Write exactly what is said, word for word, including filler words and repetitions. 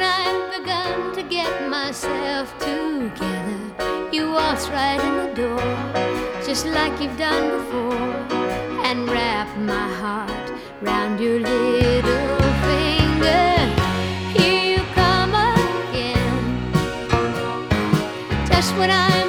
when I've begun to get myself together, you waltz right in the door, just like you've done before, and wrap my heart round your little finger. Here you come again, just when I